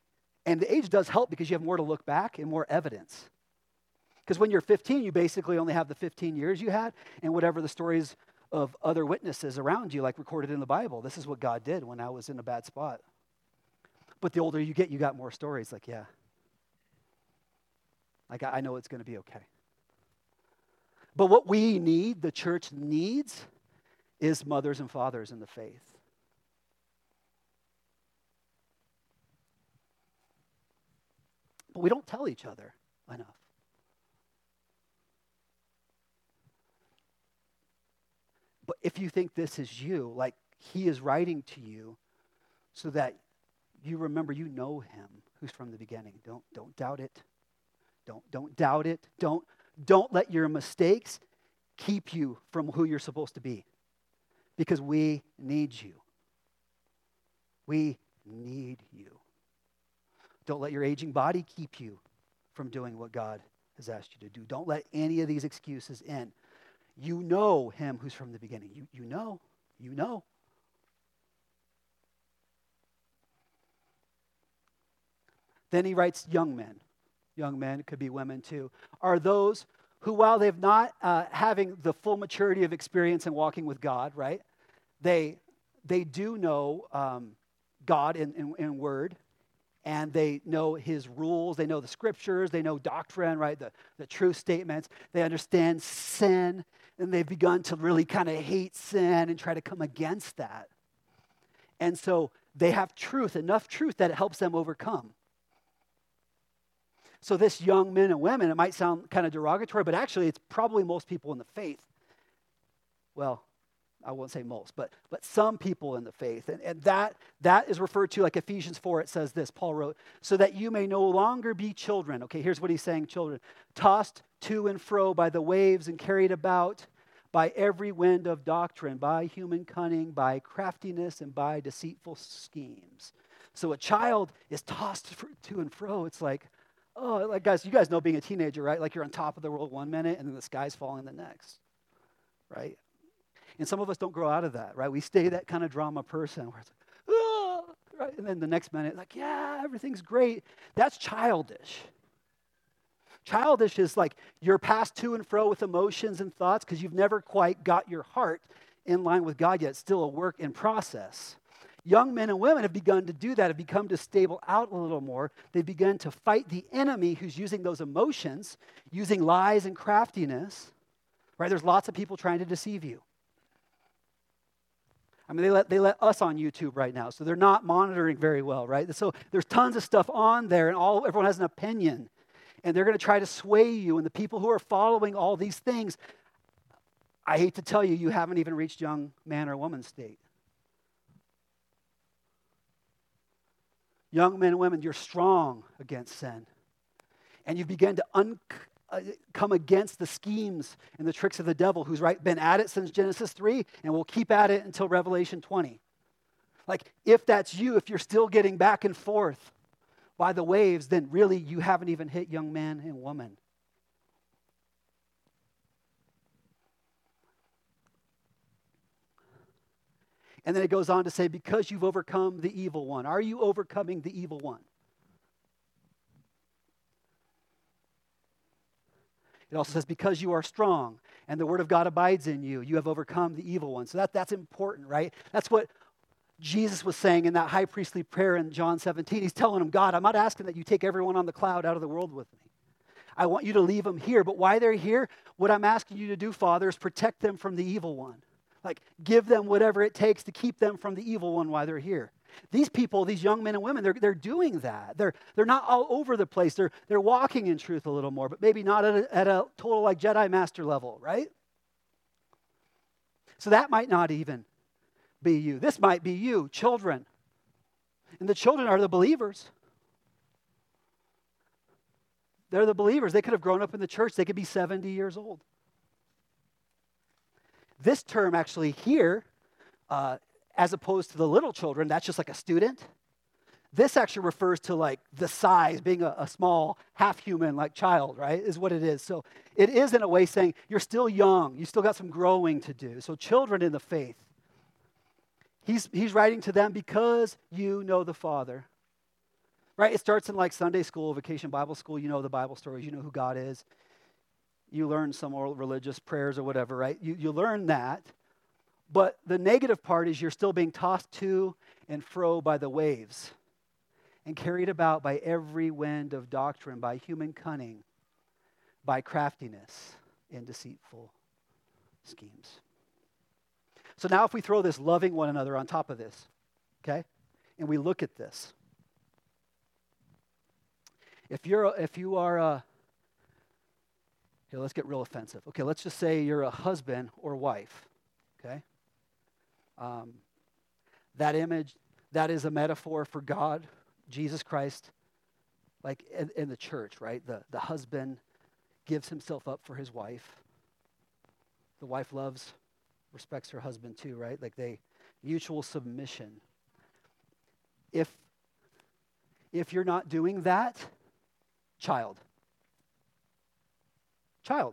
And the age does help because you have more to look back and more evidence. Because when you're fifteen, you basically only have the fifteen years you had and whatever the stories of other witnesses around you, like recorded in the Bible. This is what God did when I was in a bad spot. But the older you get, you got more stories. Like, yeah, like I know it's going to be okay. But what we need, the church needs, is mothers and fathers in the faith. But we don't tell each other enough. But if you think this is you, like he is writing to you so that you remember you know him who's from the beginning. Don't, don't doubt it. Don't, don't doubt it. Don't, don't let your mistakes keep you from who you're supposed to be. Because we need you. We need you. Don't let your aging body keep you from doing what God has asked you to do. Don't let any of these excuses in. You know him who's from the beginning. You, you know. You know. Then he writes, young men. Young men, it could be women too, are those who, while they've not uh, having the full maturity of experience in walking with God, right? They they do know um, God in, in, in word, and they know his rules. They know the scriptures. They know doctrine, right? The, the truth statements. They understand sin, and they've begun to really kind of hate sin and try to come against that. And so they have truth, enough truth that it helps them overcome. So this young men and women, it might sound kind of derogatory, but actually it's probably most people in the faith. Well, I won't say most, but but some people in the faith. And, and that that is referred to, like Ephesians four, it says this, Paul wrote, so that you may no longer be children. Okay, here's what he's saying, children. Tossed to and fro by the waves and carried about by every wind of doctrine, by human cunning, by craftiness, and by deceitful schemes. So a child is tossed to and fro. It's like, oh, like guys, you guys know being a teenager, right? Like you're on top of the world one minute and then the sky's falling the next, right? And some of us don't grow out of that, right? We stay that kind of drama person where it's like, oh, right? And then the next minute, like, yeah, everything's great. That's childish. Childish is like you're passed to and fro with emotions and thoughts because you've never quite got your heart in line with God yet. It's still a work in process. Young men and women have begun to do that, have become to stable out a little more. They've begun to fight the enemy who's using those emotions, using lies and craftiness, right? There's lots of people trying to deceive you. I mean, they let they let us on YouTube right now, so they're not monitoring very well, right? So there's tons of stuff on there, and all everyone has an opinion, and they're going to try to sway you. And the people who are following all these things, I hate to tell you, you haven't even reached young man or woman state. Young men and women, you're strong against sin, and you've begun to un- uh, come against the schemes and the tricks of the devil, who's right been at it since Genesis three, and will keep at it until Revelation twenty. Like, if that's you, if you're still getting back and forth by the waves, then really you haven't even hit young man and woman. And then it goes on to say, because you've overcome the evil one. Are you overcoming the evil one? It also says, because you are strong and the word of God abides in you, you have overcome the evil one. So that, that's important, right? That's what Jesus was saying in that high priestly prayer in John seventeen. He's telling them, God, I'm not asking that you take everyone on the cloud out of the world with me. I want you to leave them here. But why they're here, what I'm asking you to do, Father, is protect them from the evil one. Like, give them whatever it takes to keep them from the evil one while they're here. These people, these young men and women, they're, they're doing that. They're, they're not all over the place. They're, they're walking in truth a little more, but maybe not at a, at a total like Jedi Master level, right? So that might not even be you. This might be you, children. And the children are the believers. They're the believers. They could have grown up in the church. They could be seventy years old. This term actually here, uh, as opposed to the little children, that's just like a student. This actually refers to like the size, being a, a small, half-human like child, right, is what it is. So it is in a way saying you're still young. You still got some growing to do. So children in the faith. He's, he's writing to them because you know the Father. right? It starts in like Sunday school, vacation Bible school. You know the Bible stories. You know who God is. You learn some more religious prayers or whatever, right? You, you learn that. But the negative part is you're still being tossed to and fro by the waves and carried about by every wind of doctrine, by human cunning, by craftiness and deceitful schemes. So now if we throw this loving one another on top of this, okay, and we look at this. If you're, a, if you are a, here, let's get real offensive. Okay, let's just say you're a husband or wife, okay? Um, that image, that is a metaphor for God, Jesus Christ, like in, in the church, right? The, the husband gives himself up for his wife. The wife loves, respects her husband too, right? Like they, mutual submission. If, if you're not doing that, child. Child.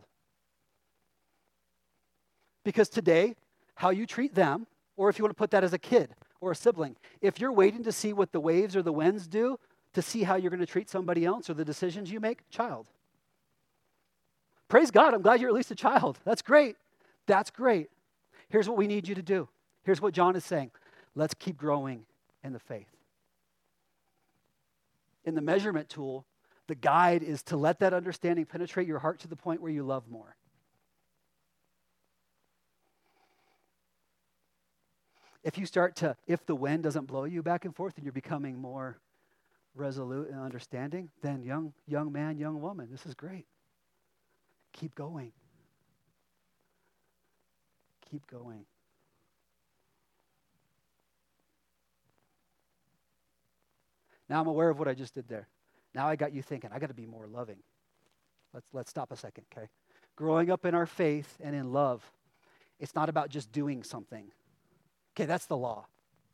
Because today, how you treat them, or if you want to put that as a kid or a sibling, if you're waiting to see what the waves or the winds do to see how you're going to treat somebody else or the decisions you make, child. Praise God, I'm glad you're at least a child. That's great. That's great. Here's what we need you to do. Here's what John is saying. Let's keep growing in the faith. In the measurement tool, the guide is to let that understanding penetrate your heart to the point where you love more. If you start to, if the wind doesn't blow you back and forth and you're becoming more resolute in understanding, then young, young man, young woman, this is great. Keep going. Keep going. Now I'm aware of what I just did there. Now I got you thinking, I got to be more loving. Let's let's stop a second, okay? Growing up in our faith and in love, it's not about just doing something. Okay, that's the law.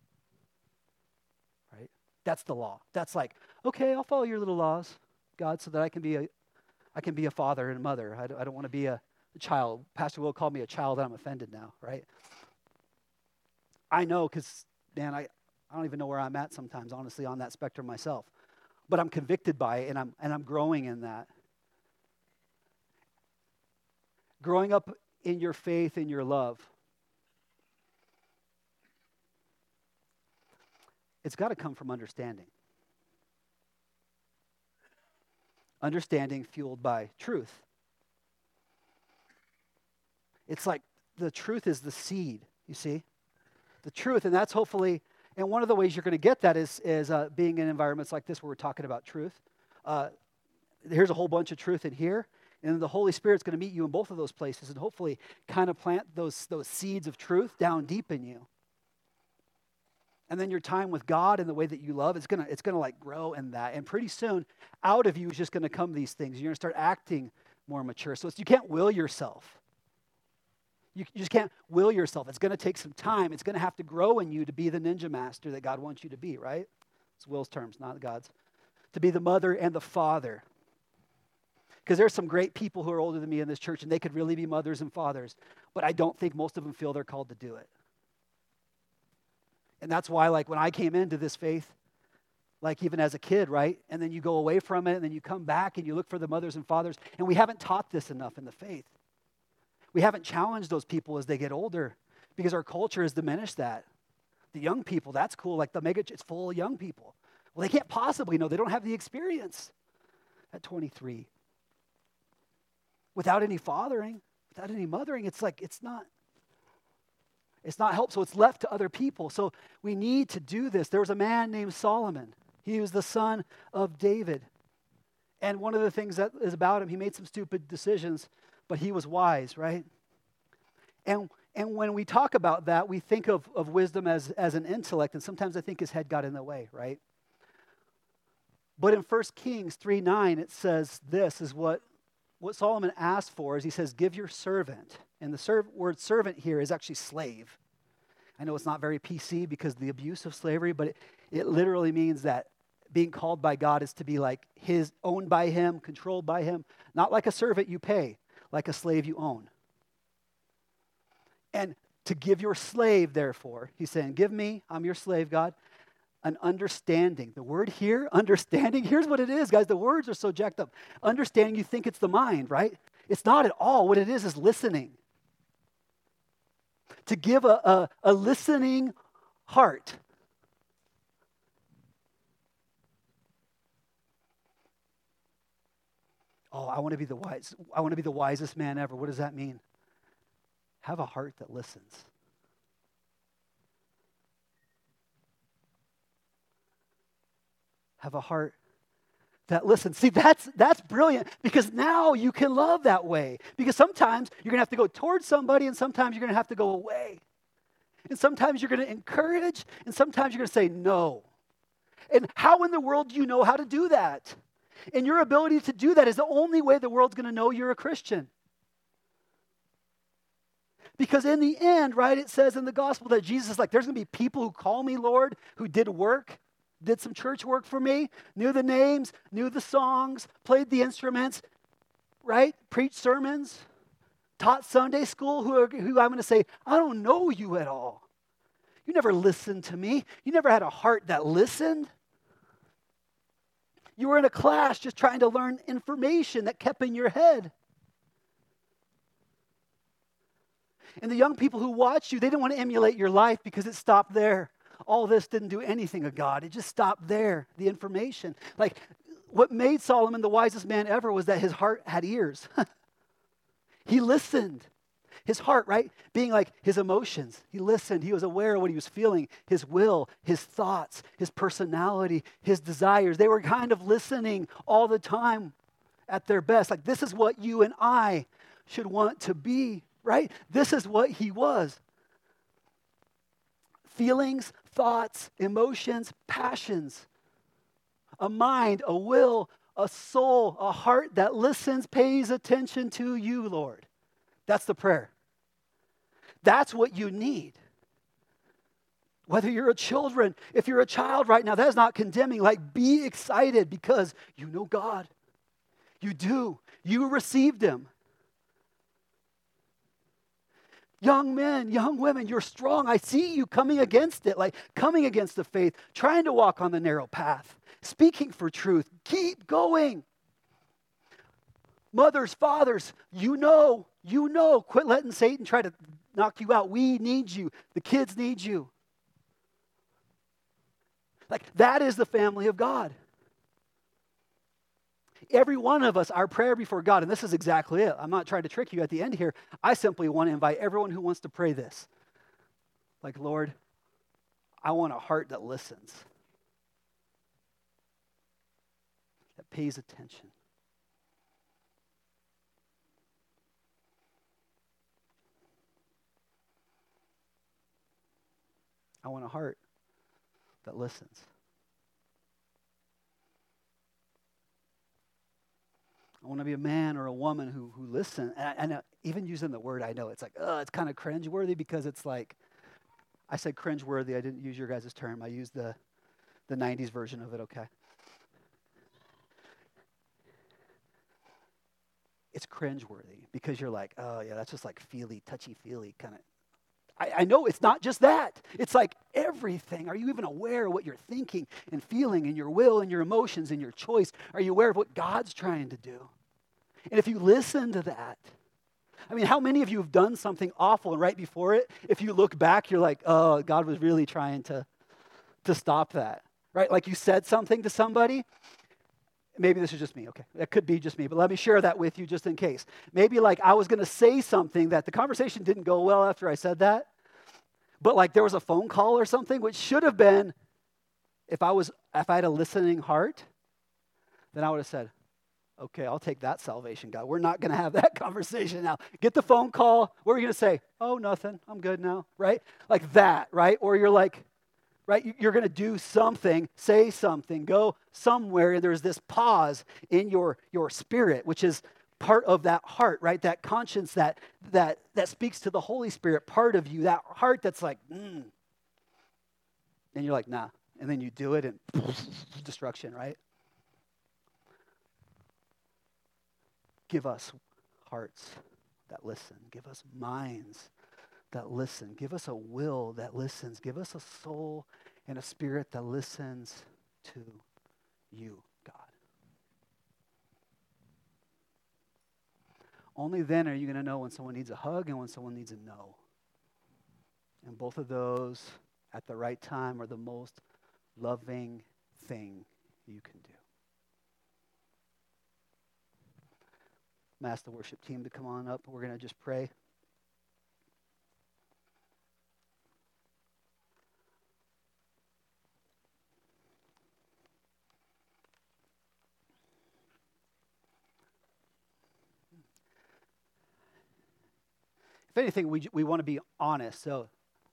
Right? That's the law. That's like, okay, I'll follow your little laws, God, so that I can be a I can be a father and a mother. I don't, I don't want to be a, a child. Pastor Will called me a child and I'm offended now, right? I know because, man, I, I don't even know where I'm at sometimes, honestly, on that spectrum myself. But I'm convicted by it and I'm and I'm growing in that. Growing up in your faith and your love. It's got to come from understanding. Understanding fueled by truth. It's like the truth is the seed, you see? The truth, and that's hopefully, and one of the ways you're going to get that is, is uh, being in environments like this where we're talking about truth. Uh, here's a whole bunch of truth in here, and the Holy Spirit's going to meet you in both of those places and hopefully kind of plant those, those seeds of truth down deep in you. And then your time with God and the way that you love, it's gonna it's gonna like grow in that. And pretty soon, out of you is just gonna come these things. You're gonna start acting more mature. So it's, you can't will yourself. You, you just can't will yourself. It's gonna take some time. It's gonna have to grow in you to be the ninja master that God wants you to be, right? It's Will's terms, not God's. To be the mother and the father. Because there's some great people who are older than me in this church, and they could really be mothers and fathers. But I don't think most of them feel they're called to do it. And that's why, like, when I came into this faith, like even as a kid, right? And then you go away from it, and then you come back and you look for the mothers and fathers. And we haven't taught this enough in the faith. We haven't challenged those people as they get older because our culture has diminished that. The young people, that's cool. Like the mega, it's full of young people. Well, they can't possibly know. They don't have the experience at twenty-three. Without any fathering, without any mothering, it's like, it's not. It's not help, so it's left to other people. So we need to do this. There was a man named Solomon. He was the son of David. And one of the things that is about him, he made some stupid decisions, but he was wise, right? And and when we talk about that, we think of, of wisdom as, as an intellect, and sometimes I think his head got in the way, right? But in First Kings three nine, it says this is what, what Solomon asked for, is he says, give your servant. And the serv- word servant here is actually slave. I know it's not very P C because of the abuse of slavery, but it, it literally means that being called by God is to be like his, owned by him, controlled by him, not like a servant you pay, like a slave you own. And to give your slave, therefore, he's saying, give me, I'm your slave, God. an understanding. The word here, understanding, here's what it is, guys. The words are so jacked up. Understanding, you think it's the mind, right? It's not at all. What it is is listening. To give a, a, a listening heart. Oh, I want to be the wise. I want to be the wisest man ever. What does that mean? Have a heart that listens. Have a heart that listens. See, that's that's brilliant because now you can love that way. Because sometimes you're going to have to go towards somebody and sometimes you're going to have to go away. And sometimes you're going to encourage and sometimes you're going to say no. And how in the world do you know how to do that? And your ability to do that is the only way the world's going to know you're a Christian. Because in the end, right, it says in the gospel that Jesus is like, there's going to be people who call me Lord, who did work, did some church work for me, knew the names, knew the songs, played the instruments, right? Preached sermons, taught Sunday school, who, are, who I'm going to say, I don't know you at all. You never listened to me. You never had a heart that listened. You were in a class just trying to learn information that kept in your head. And the young people who watched you, they didn't want to emulate your life because it stopped there. All this didn't do anything of God. It just stopped there, the information. Like, what made Solomon the wisest man ever was that his heart had ears. He listened. His heart, right? Being like his emotions. He listened. He was aware of what he was feeling, his will, his thoughts, his personality, his desires. They were kind of listening all the time at their best. Like, this is what you and I should want to be, right? This is what he was. Feelings, thoughts, emotions, passions. A mind, a will, a soul, a heart that listens, pays attention to you, Lord. That's the prayer. That's what you need. Whether you're a children, if you're a child right now, that is not condemning. Like, be excited because you know God. You do. You received him. Young men, young women, you're strong. I see you coming against it, like coming against the faith, trying to walk on the narrow path, speaking for truth. Keep going. Mothers, fathers, you know, you know, quit letting Satan try to knock you out. We need you. The kids need you. Like, that is the family of God. Every one of us, our prayer before God, and this is exactly it. I'm not trying to trick you at the end here. I simply want to invite everyone who wants to pray this. Like, Lord, I want a heart that listens, that pays attention. I want a heart that listens. I want to be a man or a woman who who listen. And, I, and uh, even using the word, I know it's like, oh, it's kind of cringeworthy because it's like, I said cringeworthy. I didn't use your guys' term. I used the, the nineties version of it, okay? It's cringeworthy because you're like, oh, yeah, that's just like feely, touchy-feely kind of. I, I know it's not just that. It's like everything. Are you even aware of what you're thinking and feeling and your will and your emotions and your choice? Are you aware of what God's trying to do? And if you listen to that, I mean, how many of you have done something awful and right before it, if you look back, you're like, oh, God was really trying to, to stop that, right? Like you said something to somebody. Maybe this is just me, okay. That could be just me, but let me share that with you just in case. Maybe like I was going to say something that the conversation didn't go well after I said that, but like there was a phone call or something, which should have been, if I was, if I had a listening heart, then I would have said, okay, I'll take that salvation, God. We're not going to have that conversation now. Get the phone call. What are you going to say? Oh, nothing. I'm good now, right? Like that, right? Or you're like, right? You're going to do something, say something, go somewhere, and there's this pause in your, your spirit, which is part of that heart, right? That conscience that that that speaks to the Holy Spirit, part of you, that heart that's like, mm. And you're like, nah. And then you do it and destruction, right? Give us hearts that listen. Give us minds that listen. Give us a will that listens. Give us a soul and a spirit that listens to you, God. Only then are you going to know when someone needs a hug and when someone needs a no. And both of those at the right time are the most loving thing you can do. I'm going to ask the worship team to come on up. We're going to just pray. If anything, we we want to be honest. So,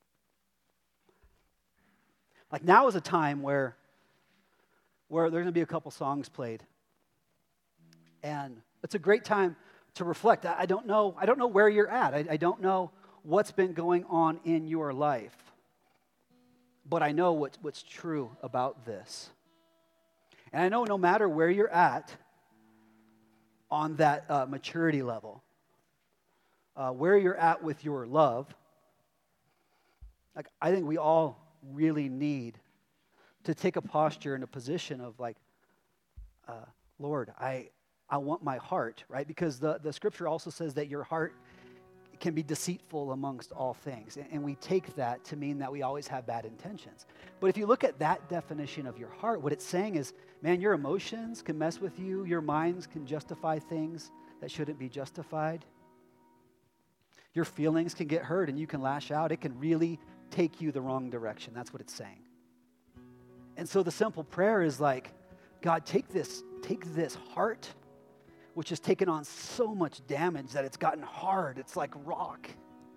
like now is a time where, where there's going to be a couple songs played. And it's a great time to reflect. I, I don't know, I don't know where you're at. I, I don't know what's been going on in your life. But I know what, what's true about this. And I know no matter where you're at on that uh, maturity level, uh, where you're at with your love, like I think we all really need to take a posture and a position of like, uh, Lord, I I want my heart, right? Because the, the scripture also says that your heart can be deceitful amongst all things. And, and we take that to mean that we always have bad intentions. But if you look at that definition of your heart, what it's saying is, man, your emotions can mess with you. Your minds can justify things that shouldn't be justified. Your feelings can get hurt and you can lash out. It can really take you the wrong direction. That's what it's saying. And so the simple prayer is like, God, take this, take this heart, which has taken on so much damage that it's gotten hard. It's like rock.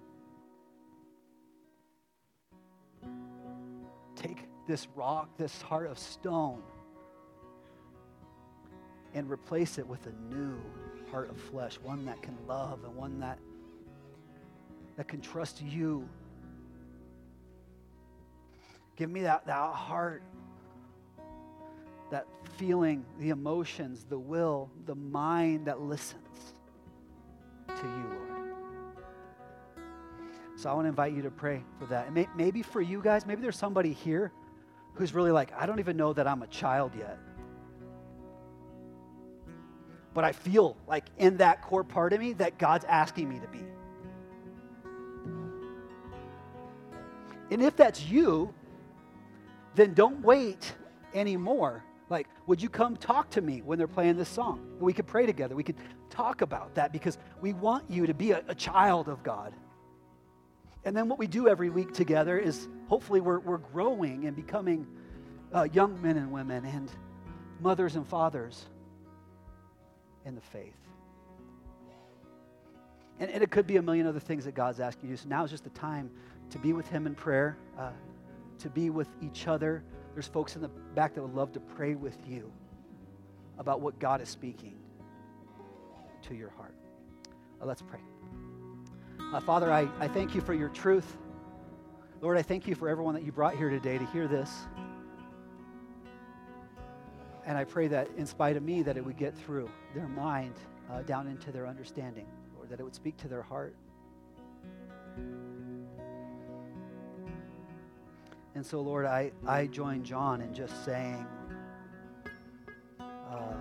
Take this rock, this heart of stone, and replace it with a new heart of flesh, one that can love and one that, that can trust you. Give me that, that heart, that feeling, the emotions, the will, the mind that listens to you, Lord. So I want to invite you to pray for that. And may, maybe for you guys, maybe there's somebody here who's really like, I don't even know that I'm a child yet. But I feel like in that core part of me that God's asking me to be. And if that's you, then don't wait anymore. Like, would you come talk to me when they're playing this song? We could pray together. We could talk about that because we want you to be a, a child of God. And then what we do every week together is hopefully we're, we're growing and becoming uh, young men and women and mothers and fathers in the faith. And, and it could be a million other things that God's asking you to do. So now is just the time to be with Him in prayer, uh, to be with each other. There's folks in the back that would love to pray with you about what God is speaking to your heart. Uh, let's pray. Uh, Father, I, I thank you for your truth. Lord, I thank you for everyone that you brought here today to hear this. And I pray that in spite of me, that it would get through their mind uh, down into their understanding, Lord, that it would speak to their heart. And so, Lord, I, I join John in just saying, uh,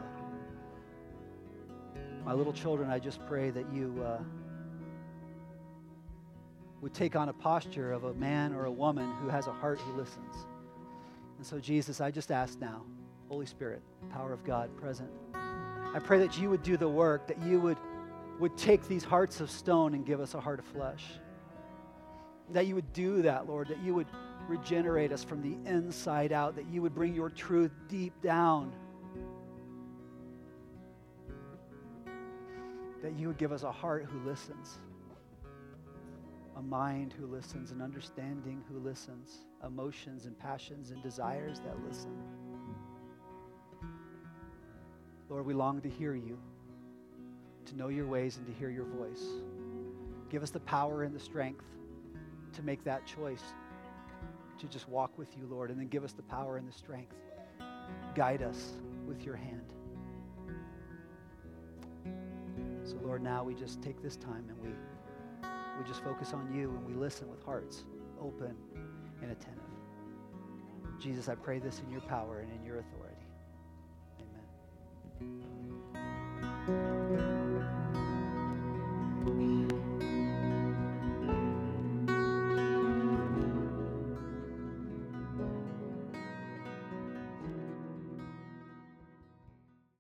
my little children, I just pray that you uh, would take on a posture of a man or a woman who has a heart who listens. And so, Jesus, I just ask now, Holy Spirit, power of God present, I pray that you would do the work, that you would, would take these hearts of stone and give us a heart of flesh. That you would do that, Lord, that you would regenerate us from the inside out, that you would bring your truth deep down, that you would give us a heart who listens, a mind who listens, an understanding who listens, emotions and passions and desires that listen. Lord, we long to hear you, to know your ways and to hear your voice. Give us the power and the strength to make that choice, to just walk with you, Lord, and then give us the power and the strength. Guide us with your hand. So, Lord, now we just take this time and we, we just focus on you and we listen with hearts open and attentive. Jesus, I pray this in your power and in your authority. Amen.